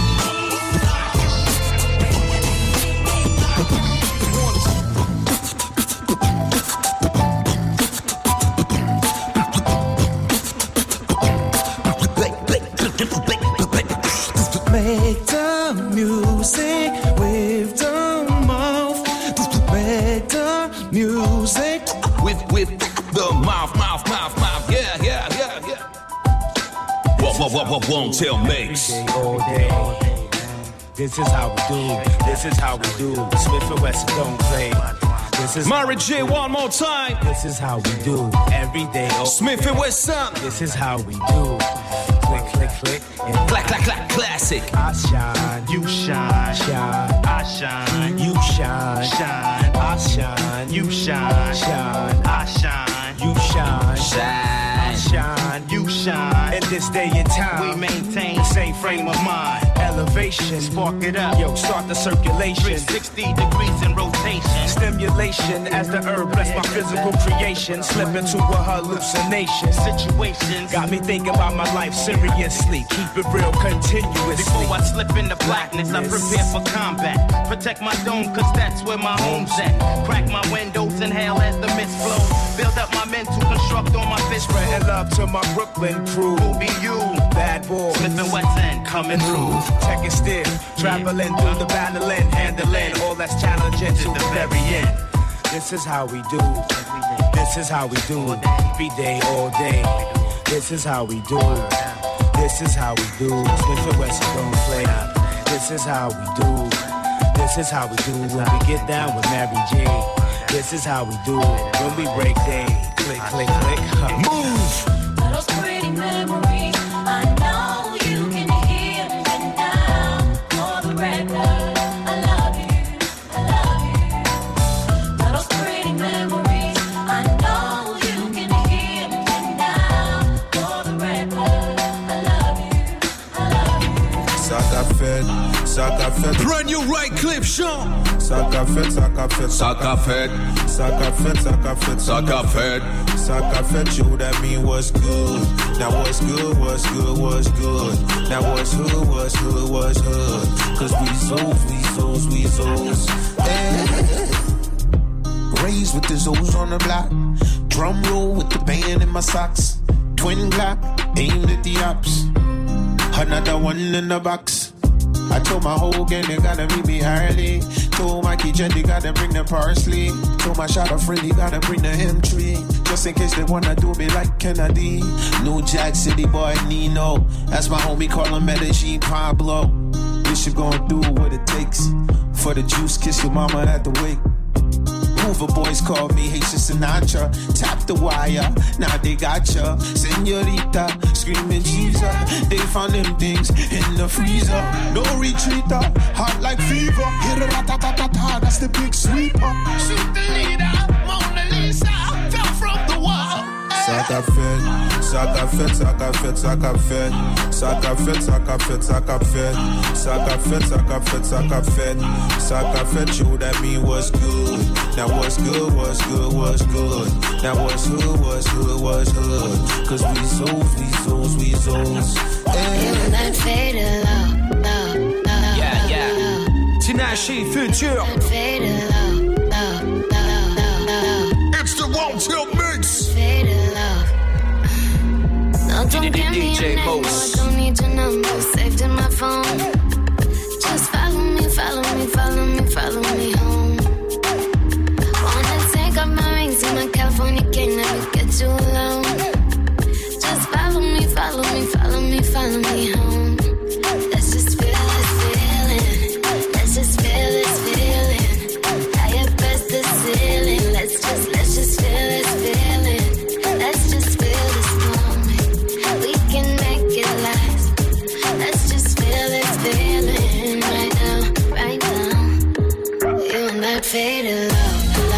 Make the music with the mouth. Make the music with with the mouth, mouth, mouth, mouth. Yeah, yeah, yeah, yeah. What, what, what, what won't tell makes. All day, all day. This is how we do. This is how we do. Smith and Wesson don't play. This is Mary J, one more time. This is how we do. Every day. Smith and Wesson. This is how we do. Click, click, click. And clack, clack, clack, classic. I shine, you shine, shine. I shine, you shine, shine. I shine, you shine, shine. I shine, you shine, shine. I shine, you shine. In this day and time, we maintain the same frame of mind. Elevation, spark it up. Yo, start the circulation. three sixty degrees in rotation. Stimulation as the herb bless my physical creation. Slip into a hallucination. Situations got me thinking about my life seriously. Keep it real continuously. Before I slip into blackness, I prepare for combat. Protect my dome, cause that's where my home's at. Crack my windows, inhale as the mist flows. Build up my mental, construct on my fist. Spreading love to my Brooklyn crew. Who be you? Bad boy. Smith and Wesson coming through. Check it still. Traveling through the battling, handling all that's challenging to the very end. This is how we do. This is how we do it. Every day, all day. This is how we do it. This is how we do. Swing for West, don't play. This is how we do. This is how we do when we get down with Mary J. This is how we do it when we break day. Click, click, click. Huh. Move. Those pretty memories, I know you can hear me now. For the record, I love you, I love you. Those pretty memories, I know you can hear me now. For the record, I love you, I love you. Ça qu'a fait, ça qu'a fait. Brand new right clip, Sean. Ça qu'a fait, ça qu'a fait, ça qu'a fait, ça qu'a fait, ça qu'a fait, ça qu'a fait, ça qu'a fait. You that mean what's good? Now what's good? What's good? What's good? Now what's hood? What's hood? What's hood? Cause we souls, we souls, we souls. Hey. Raised with the Zoes on the block. Drum roll with the band in my socks. Twin Glock aimed at the ops. Another one in the box. I told my whole gang they gotta meet me early. Told Mikey Jen they gotta bring the parsley. Told my shot of Freddy gotta bring the M three. Just in case they wanna do me like Kennedy. New Jack City boy Nino. That's my homie call him Medellin Pablo. This you gonna do what it takes. For the juice, kiss your mama at the wake. Hoover boys call me Haitian Sinatra. Tap the wire, now they gotcha. Senorita, screaming Jesus. They found them things in the freezer. No retreater, hot like fever. Hit a rat-ta-ta-ta-ta, that's the big sweeper. Shoot the leader, Mona Lisa fell from the wall. Ça qu'a fait, ça qu'a fait, ça qu'a fait, ça qu'a fait, ça qu'a fait, ça qu'a fait, ça qu'a fait, ça qu'a fait, ça qu'a fait, ça qu'a fait, ça qu'a fait. You that mean what's good? Now what's good? What's good? What's good? Now what's hood? What's hood? What's hood? Cause we souls, we souls, we souls. You that faded love, love, love. Yeah, yeah. Tinashe Future. Faded love, love, love, love, love. It's the Won't Tell Mix. Faded love. No, don't give me your name, no, I don't need your number. Saved in my phone. Just follow me, follow me, follow me, follow me home. Wanna take off my rings in my California king, let me get you alone. Just follow me, follow me, follow me, follow me home. Let's just feel this feeling. Let's just feel this feeling. Higher past the ceiling. Let's just, let's just feel this feeling. Let's just feel this moment. We can make it last. Let's just feel this feeling right now, right now. You and that faded love.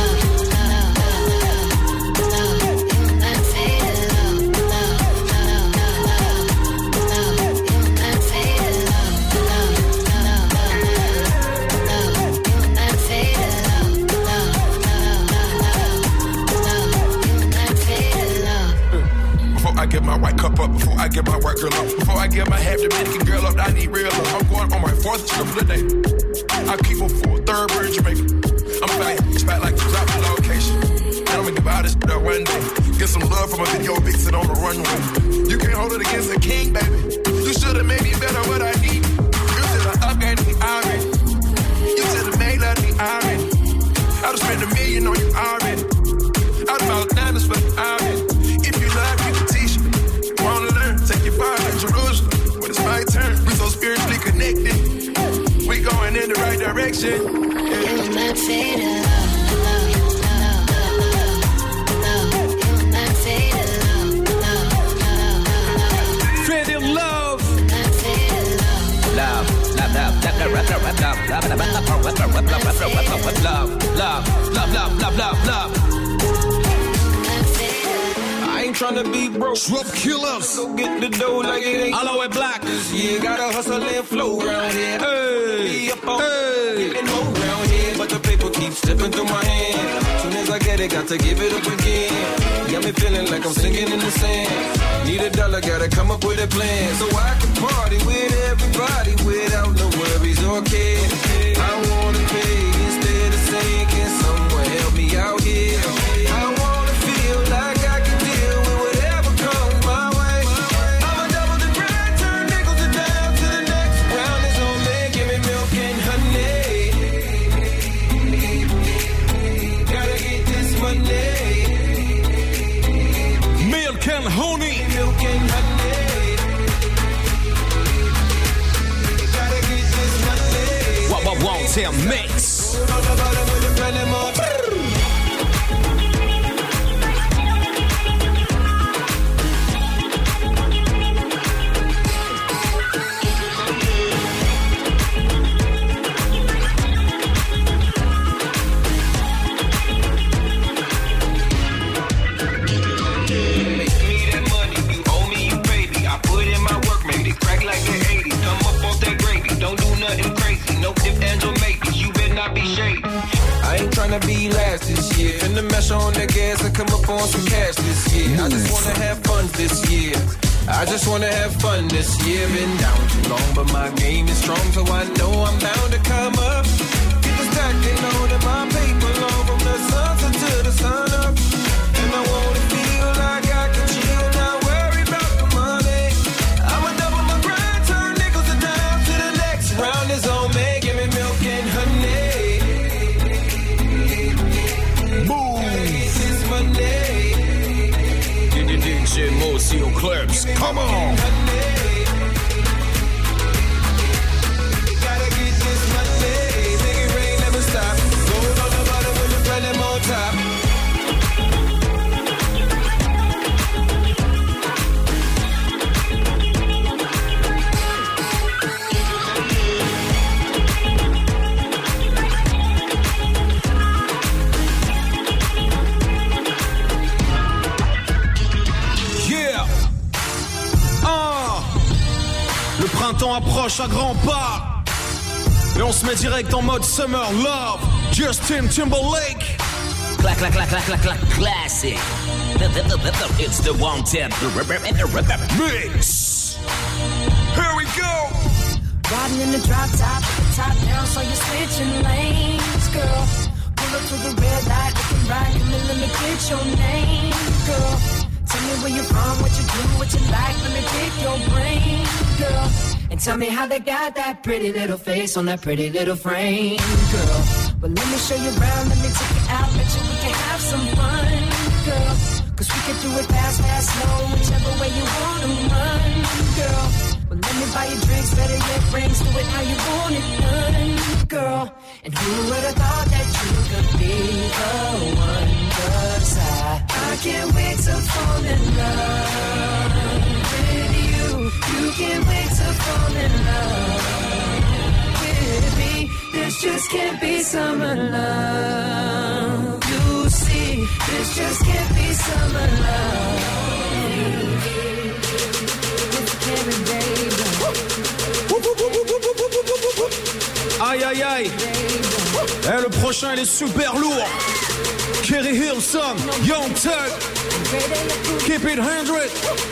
I get my white cup up before I get my white girl up. Before I get my half Dominican girl up, I need real love. I'm going on my fourth trip of the day. I keep a full third bird Jamaica. I'm fat, it's fat like drop the location. And I'm gonna give out this up one day. Get some love from a video vixen on the runway. You can't hold it against a king, baby. You should've made me better what I need. You should've upgraded me already. You should've made love me already. I done spent a million on you already. I done bought diamonds for you already. If you love me, wanna learn, take your fire to Jerusalem. When it's my turn, we so spiritually connected. We going in the right direction. Yeah. You and that faded love, love, love, love, love. You and that faded love, love, love, love. Faded love. That faded love. Love, love, love, love, love, love, love, love, love, love, love, love, love, love. Ain't tryna be broke. Drop killers. Go get the dough like it ain't. All the black. Yeah, gotta hustle and flow around here. Hey, be up on, hey, getting low around here. But the paper keeps slipping through my hand. Soon as I get it, got to give it up again. Got me feeling like I'm sinking in the sand. Need a dollar, gotta come up with a plan. So I can party with everybody without no worries or cares. I wanna pay instead of sinking. Someone help me out here. I wanna feel like I can deal with whatever comes my way. I'ma double the grind, turn nickels and dimes to the next round is on me. Give me milk and honey. Gotta get this money. and honey. Milk and honey. Gotta get this money. What, what, what, tell mix. Tryna be last this year. Finna mesh on the gas and come up on some cash this year. I just wanna have fun this year. I just wanna have fun this year. Been down too long, but my game is strong, so I know I'm bound to come up. People stacking on in my paper long from the sunset to the sun up. And I wanna feel like I can chill, not worry about the money. I'ma double my grind, turn nickels to dimes to the next round is on me. Give me milk and honey. D J Mocio Clips, come on! Gotta get this money. Make it rain, never stop. Gold on the bottom with the platinum on top. Printemps approche à grands pas et on se met direct en mode Summer Love. Justin Timberlake. Clack, clack, clack, clack, clack, clack, classic. It's the one ten mix. Here we go. Riding in the drop top, top down, so you're switching lanes, girl. Pull up to the red light, looking right, come in, let me get your name, girl. Tell me where you're from, what you do, what you like, let me pick your brain, girl. And tell me how they got that pretty little face on that pretty little frame, girl. Well, let me show you around, let me take you out, bet you we can have some fun, girl. Cause we can do it fast, fast, slow, whichever way you wanna run, girl. Well, let me buy you drinks, better yet rings, do it how you want it done, girl. And who would've thought that you could be the one? Cause I, I can't wait to fall in love with you. You can't wait to fall in love with me. This just can't be summer love. You see, this just can't be summer love. It's Kevin, baby. Aïe aïe aïe. Et le prochain il est super lourd. Kerry Hilson, Young Thug. Keep it one hundred.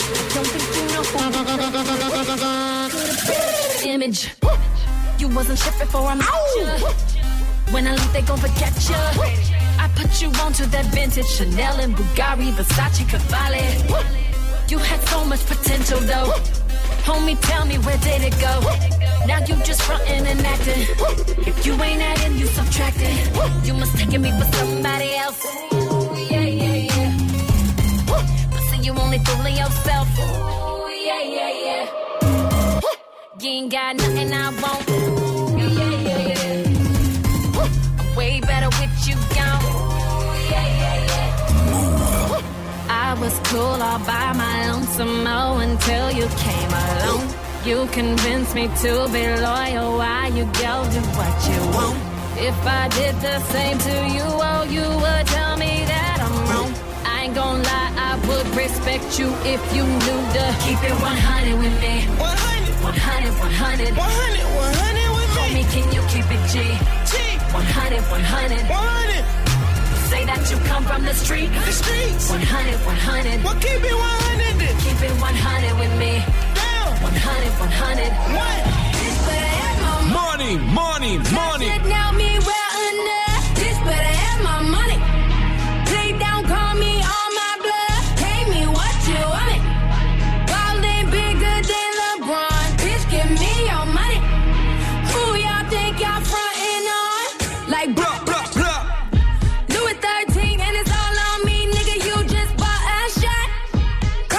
Image. You wasn't shit before I met you. When I leave, they gon' forget you. I put you onto that vintage Chanel and Bulgari, Versace, Cavalli. You had so much potential though. Homie, tell me where did it go? Now you just frontin' and acting. If you ain't adding, you subtracting. You must taking me for somebody else. Ooh, yeah, yeah, yeah. But see, you only fooling yourself. Ooh, yeah, yeah, yeah. You ain't got nothing I want. Ooh, yeah, yeah, yeah. I'm way better with you gone. Ooh, yeah, yeah, yeah. I was cool all by my lonesome oh, until you came along. You convinced me to be loyal while you go do what you want. If I did the same to you, oh, you would tell me that I'm wrong. I ain't gon' lie, I would respect you if you knew to keep it one hundred with me. one hundred, one hundred, one hundred, one hundred, one hundred with me. Homie, can you keep it G? G. one hundred, one hundred, one hundred. Say that you come from the street, the streets. one hundred, one hundred. Well, keep it one hundred. Keep it one hundred with me. one hundred, one hundred. What? This better have my money, money, money. Now me well enough. This better have my money. Play down, call me on my blood. Pay me what you want it. Ballin' bigger than LeBron. Bitch, give me your money. Who y'all think y'all frontin' on? Like blah, blah, blah. Louis thirteen and it's all on me, nigga. You just bought a shot.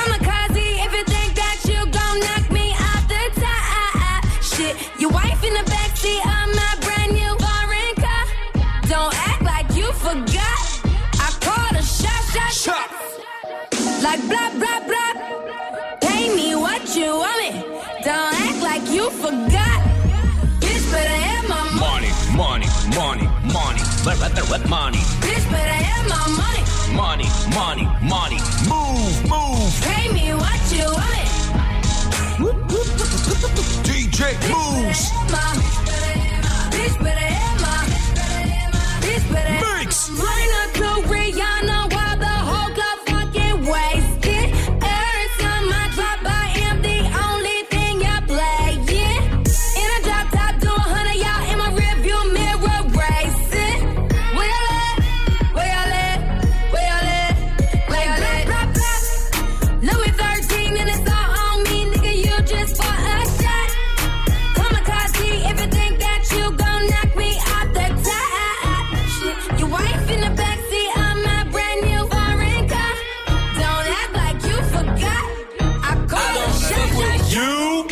like blah, blah, blah. Pay me what you want me. Don't act like you forgot. Bitch better have my money. Money, money, money, money. What, what, what, money? Bitch better have my money. Money, money, money. Move, move. Pay me what you want me. D J Moves. Bitch better have my. Bitch better have my. Mix. Running up to Rihanna while the whole club fucking wasted. Every time I drop by, am the only thing y'all playing. In a drop top, do a hundred, y'all in my rearview mirror racing. Where y'all at? Where y'all at? Where y'all at? Where y'all at? Blah, blah, blah. Louis thirteen and it's all on me, nigga. You just fought a shot. Kamikaze, if you think that you gon' knock me off the top. Shit, your wife in the backseat of my brand new foreign car. Don't act like you forgot. I call a shot. You.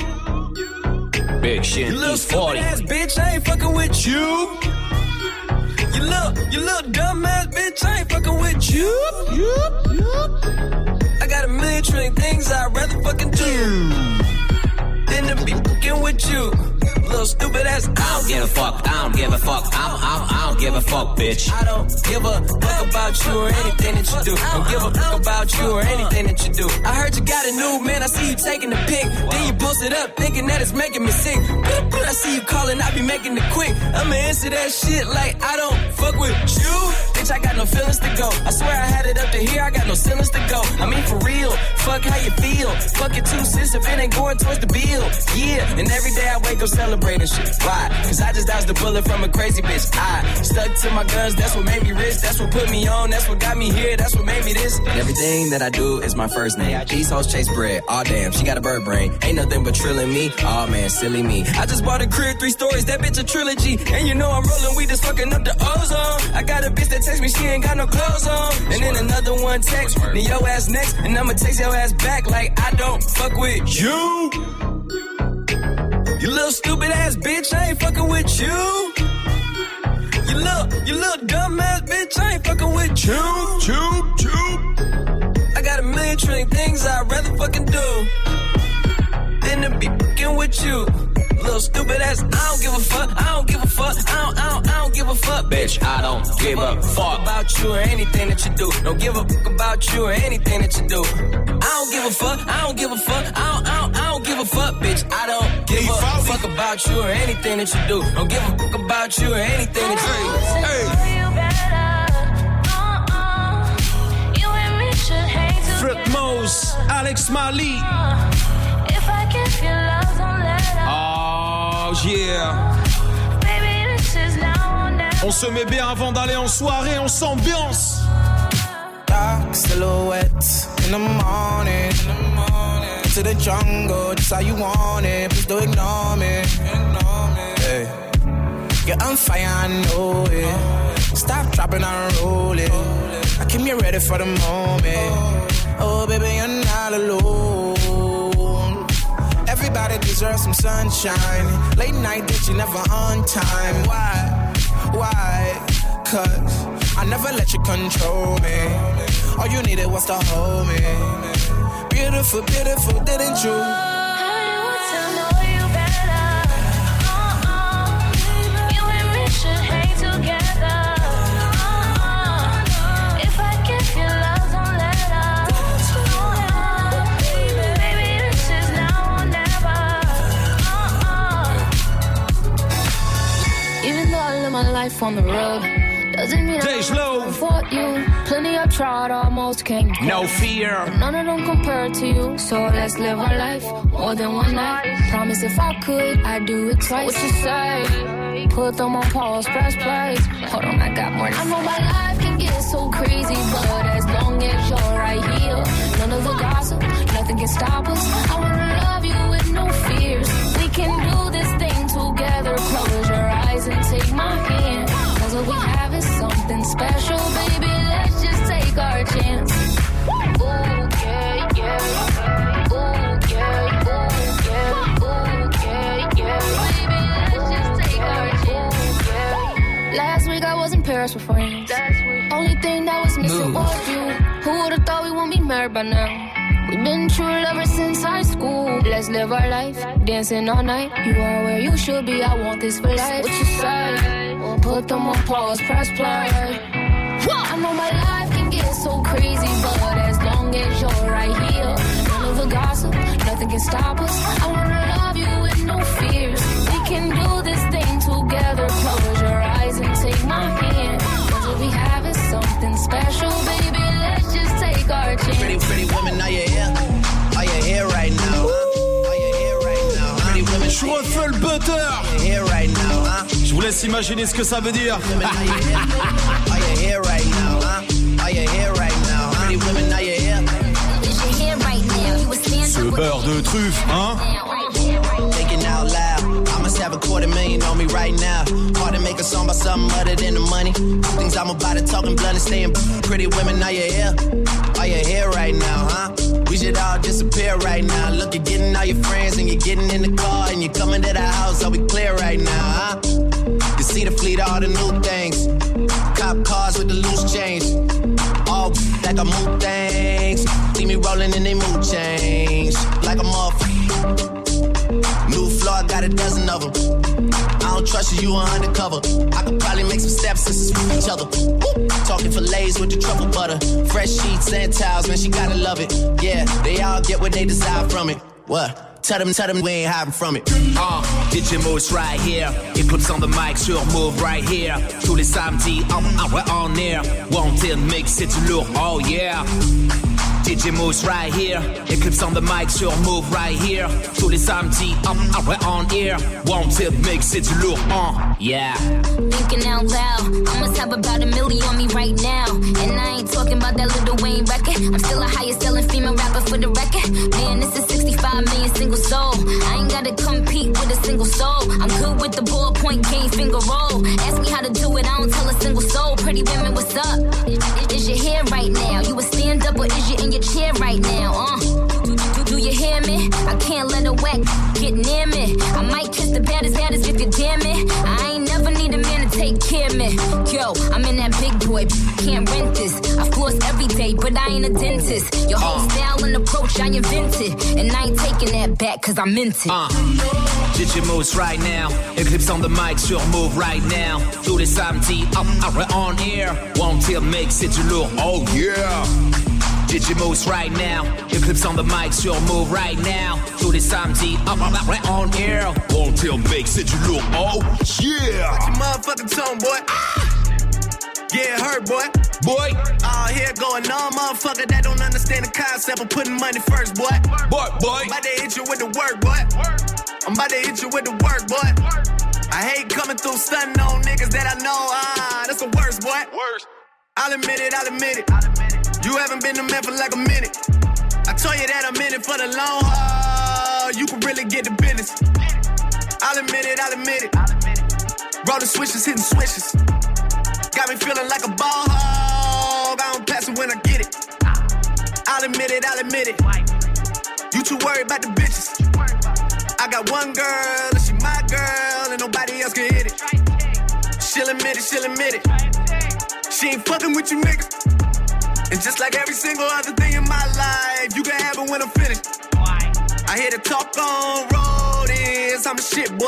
Big shit. You little He's forty. stupid ass bitch, I ain't fucking with you. You little, you little dumb ass bitch, I ain't fucking with you. You, you. I got a million trillion things I'd rather fucking do than to be fucking with you. Little stupid ass. I don't give a fuck. I don't give a fuck. I don't, I don't, I don't give a fuck, bitch. I don't give a fuck about you or anything that you do. Don't give a fuck about you or anything that you do. I heard you got a new man. I see you taking the pic. Then you post it up thinking that it's making me sick. I see you calling. I be making it quick. I'ma answer that shit like I don't fuck with you. Bitch, I got no feelings to go. I swear I had it up to here. I got no ceilings to go. I mean for real. Fuck how you feel. Fuck it two cents if it ain't going towards the bill. Yeah. And every day I wake up celebrating shit. Why? Cause I just dodged the bullet from a crazy bitch. I stuck to my guns. That's what made me rich. That's what put me on. That's what got me here. That's what made me this. And everything that I do is my first name. These hoes chase bread. Aw, damn. She got a bird brain. Ain't nothing but trilling me. Aw, man. Silly me. I just bought a crib, three stories. That bitch a trilogy. And you know I'm rolling. We just fucking up the ozone. I got a bitch that text me. She ain't got no clothes on. And then another one text. Then your ass next. And I'ma text your ass back like I don't fuck with you. You little stupid ass bitch, I ain't fucking with you. You little, you little dumb ass bitch, I ain't fucking with you. You, you. I got a million trillion things I'd rather fucking do than to be fucking with you. Little stupid ass, I don't give a fuck, I don't give a fuck, I don't, I don't, I don't give a fuck, bitch. I don't give a fuck about you or anything that you do. Don't give a fuck about you or anything that you do. I don't give a fuck, I don't give a fuck, I don't, I don't, I don't give a fuck, bitch. I don't give a fuck about you or anything that you do. Don't give a fuck about you or anything that you do. Hey, hey. Flip Mose, Alex Mali. If I give you love, don't let up. Oh yeah. Baby, this is now or never. On se met bien avant d'aller en soirée, on s'ambiance. Dark silhouettes in the morning, in the morning. To the jungle, just how you want it. Please don't ignore me. Ignore me. Hey. You're on fire, I know it. Stop, dropping, and roll it. I keep you ready for the moment. Oh, baby, you're not alone. Everybody deserves some sunshine. Late night, that you never on time. Why? Why? Cause I never let you control me. All you needed was to hold me. Beautiful, beautiful, didn't you? My life on the road doesn't mean Dej Low for you. Plenty I've tried, almost can't get. No fear. But none of them compare to you. So let's live our life more than one night. Promise if I could, I'd do it twice. What you say? Put them on pause, press play. Hold on, I got more. I know my life can get so crazy, but as long as you're right here, none of the gossip, nothing can stop us. I wanna love you with no fears. We can do this thing together. Close your eyes and take my hand. Cause what we have is something special, baby. Let's just take our chance. Ooh, yeah, yeah. Ooh, yeah, ooh, yeah. Ooh, yeah, yeah. Baby, let's just take our chance. Ooh, yeah. Last week I was in Paris with friends. Only thing that was missing was you. Who would've thought we wouldn't be married her by now. We've been true lovers since high school. Let's live our life, dancing all night. You are where you should be, I want this for life. What you say? We'll put them on pause, press play. I know my life can get so crazy, but as long as you're right here, none of the gossip, nothing can stop us. I wanna love you with no fears. We can do this thing together. Close your eyes and take my hand. Cause what we have is something special, baby. Let's just take our chance. Pretty, pretty women, are you here? Are you here right now? Huh? Are you here right now? Pretty women, je refais le butter. Are you here right now? Huh? Je vous laisse imaginer ce que ça veut dire. Are you here right now? Huh? Are you here right now? Pretty women, are you here? Ce beurre de truffe, hein? Thinking out loud, I must have a quarter million on me right now. Hard to make a song about something other than the money. Things I'm about to talking blunt and staying. Pretty women, are you here? Are you here right now, huh? We should all disappear right now. Look, you're getting all your friends and you're getting in the car and you're coming to the house. Are we clear right now, huh? You see the fleet, all the new things. Cop cars with the loose change. All like I move things. See me rolling and they mood change. Like I'm off. New floor, got a dozen of them. I don't trust you, you are undercover. I could probably make some stepsisters with each other. Woo! Talking fillets with the truffle butter. Fresh sheets and towels, man, she gotta love it. Yeah, they all get what they desire from it. What? Tell them, tell them we ain't hiding from it. Uh, D J Mousse right here. Eclipse on the mic sur Move right here. Tous les samedis, on, on, on air. Wanted mix, c'est du lourd, oh yeah. D J Mousse right here. Eclipse on the mic sur Move right here. Tous les samedis, on, on air. Wanted mix, c'est du lourd, oh yeah. Thinking out loud, I must have about a million on me right now. And I ain't talking about that Lil Wayne record. I'm still a highest selling female rapper for the record. Man, this is sixty-five million single soul. I ain't gotta compete with a single soul. I'm good with the ballpoint game, finger roll. Ask me how to do it, I don't tell a single soul. Pretty women, what's up? Is your hair right now? You a stand up or is you in your chair right now? Uh, do, do, do you hear me? I can't let a whack get near me. I might kiss the baddest, baddest if you damn it. I ain't never need a man to take care of me. Yo, I'm in that big boy, can't rent this. I floss every day, but I ain't a dentist. Your whole uh. style and approach I invented, and I ain't taking that back cause I meant it. Uh. D J Mousse right now. Eclipse on the mic sur Move right now. Tous les samedis, up, up, on air. Wanted mix, c'est du lourd, oh yeah. D J Mousse right now. Eclipse on the mic sur Move right now. Tous les samedis, up, up, up, on air. Wanted mix, c'est du lourd, oh yeah. Watch your motherfucking tone, boy. Yeah, hurt, boy. Boy. All here going on, motherfucker that don't understand the concept of putting money first, boy. Boy, boy. I'm about to hit you with the work, boy. I'm about to hit you with the work, boy. I hate coming through stunting on niggas that I know. Ah, that's the worst, boy. Worst. I'll admit it, I'll admit it. You haven't been a man for like a minute. I told you that I'm in it for the long haul. You can really get the business. I'll admit it, I'll admit it. Roll the switches, hitting switches. Got me feeling like a ball hog. I don't pass it when I get it. I'll admit it, I'll admit it. You too worried about the bitches. I got one girl, and she my girl, and nobody else can hit it. She'll admit it, she'll admit it. She ain't fucking with you niggas. And just like every single other thing in my life, you can have it when I'm finished. I hear the talk on road is I'm a shit boy.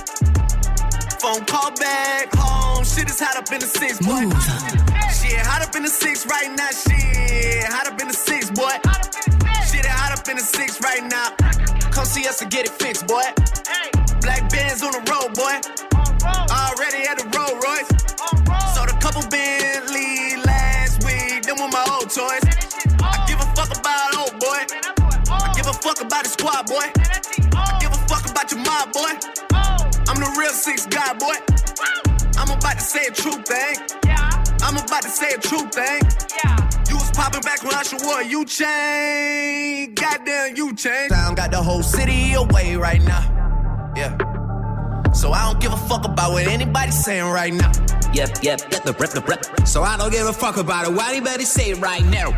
Phone call back home, shit is hot up in the six, boy. Shit hot up in the six right now, shit hot up in the six, boy. Shit hot up in the six right now. Come see us and get it fixed, boy. Black Benz on the road, boy. Already at the Rolls Royce. Sold a couple Bentley last week, them were my old toys. I give a fuck about old boy. I give a fuck about the squad, boy. I give a fuck about your mob, boy. I'm the real six guy, boy. I'm about to say a true thing. I'm about to say a true thing. You was popping back when I should wore you chain. Goddamn, you changed. Sound got the whole city away right now. Yeah. So I don't give a fuck about what anybody's saying right now. Yep, yep, yep, the rep, the rep. So I don't give a fuck about it, what anybody say right now.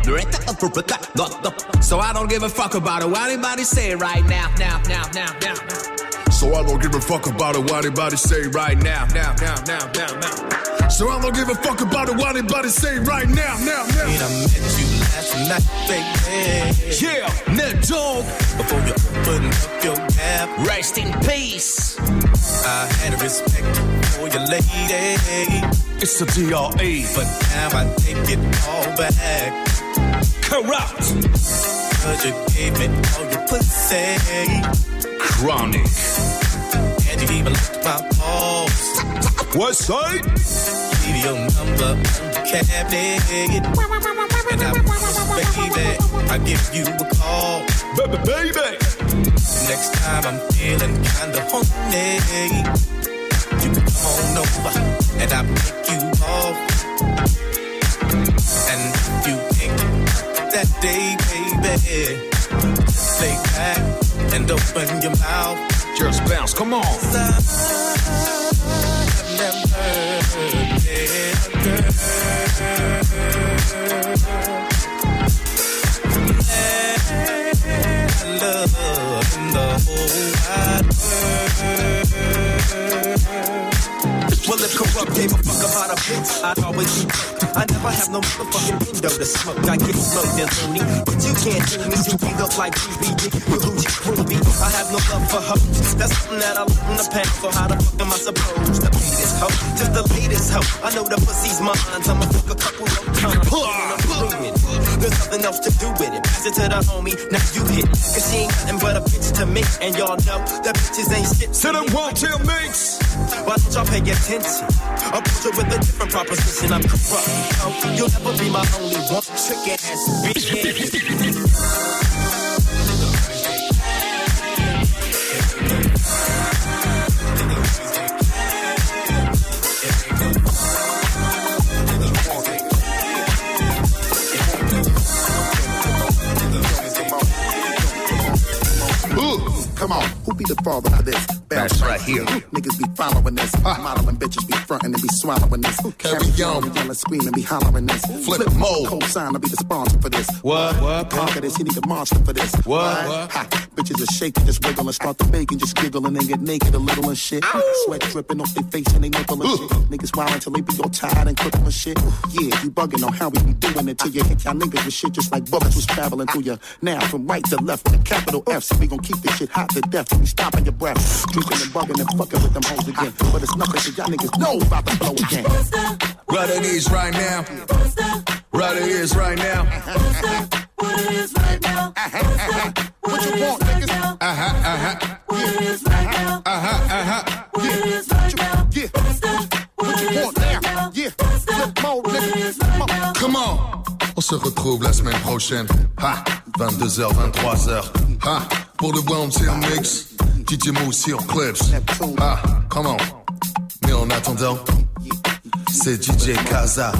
So I don't give a fuck about it, what anybody say right now, now, now, now, now. So I don't give a fuck about it, what anybody say right now, now, now, now, now, now. So I don't give a fuck about it, what anybody say right now, now, now. In a minute, you last night, baby. Yeah, Ned Dog. Before you open up your gap, rest in peace. I had respect for your lady. It's the D R E, but now I take it all back. Corrupt. Cause you gave me all your pussy. Chronic. And you even looked my balls. What's that? Leave your number on the cabinet. And I promise, baby, I'll give you a call. Baby, baby. Next time I'm feeling kinda horny, you can come on over and I'll pick you off. And if you think that day, baby, just lay back and open your mouth. Just bounce, come on. I've never heard a girl love in the whole wide world. Well, if Corrupt gave a fuck about a bitch, I'd always be broke. I never have no motherfucking window to smoke. I get smoked and loony, but you can't do me. You be look like G B G, Gucci, Ruby. I have no love for hoes. That's something that I learned in the past. So how the fuck am I supposed to be this hoe? Just the latest hoe. I know the pussy's mine. I'ma fuck a couple of times. There's nothing else to do with it. Pass it to the homie, now you hit. Cause she ain't nothing but a bitch to me. And y'all know that bitches ain't shit. Sit and watch your mix. Why don't y'all pay attention? Approach it with a different proposition. I'm corrupt. Oh, you'll never be my only one. Trick ass bitch. Come on, who be the father of this? That's right here. Niggas be following this. Modeling bitches be frontin' and be swallowing this. Carry on. Be yelling, screaming, be hollering this. Flip, Flip mode. Co-sign to be the sponsor for this. What? What? Look at this, he need a monster for this. What? What? Ha. Bitches just shaking, just wiggle and start to bake and just giggling and get naked a little and shit. Ow. Sweat dripping off their face and they nipple and shit. Niggas wild until they be all tired and crippled and shit. Yeah, you bugging on how we be doing it till you hit y'all niggas with shit just like bullets was traveling through you. Now from right to left with a capital F, so we gon' keep this shit hot to death till we stopping your breath. Drinking and bugging and fucking with them hoes again. But it's nothing that y'all niggas know about the flow again. Right it is right now. Right it is right now. What it is right now. What you want, niggas? Uh-huh, uh-huh. What it is right now. Uh-huh, uh-huh. What it is right now. Yeah. What you want now? Yeah. Flip mode, nigga. Come on. On se retrouve la semaine prochaine. Ha. vingt-deux heures, vingt-trois heures. Ha. Pour le Brown Tail Mix. D J Mousse sur Clips. Ha. Come on. Mais en attendant, c'est D J Kaza.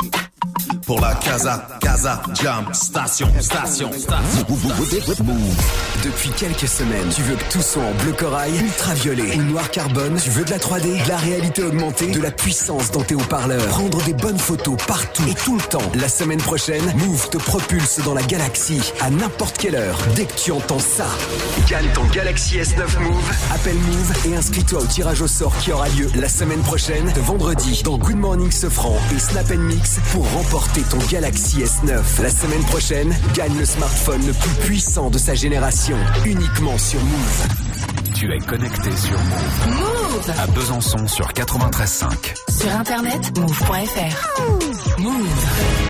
Pour la Casa, Casa Jam. Station, station, station. Move. Depuis quelques semaines, tu veux que tout soit en bleu corail, ultraviolet ou noir carbone. Tu veux de la trois D, de la réalité augmentée, de la puissance dans tes haut-parleurs. Prendre des bonnes photos partout et tout le temps. La semaine prochaine, Move te propulse dans la galaxie à n'importe quelle heure. Dès que tu entends ça, gagne ton Galaxy S neuf Move. Appelle Move et inscris-toi au tirage au sort qui aura lieu la semaine prochaine, de vendredi, dans Good Morning Sofran et Snap and Mix pour remporter ton Galaxy S neuf. La semaine prochaine, gagne le smartphone le plus puissant de sa génération, uniquement sur Move. Tu es connecté sur Move. Move à Besançon sur quatre-vingt-treize cinq. Sur internet, move point f r. Move.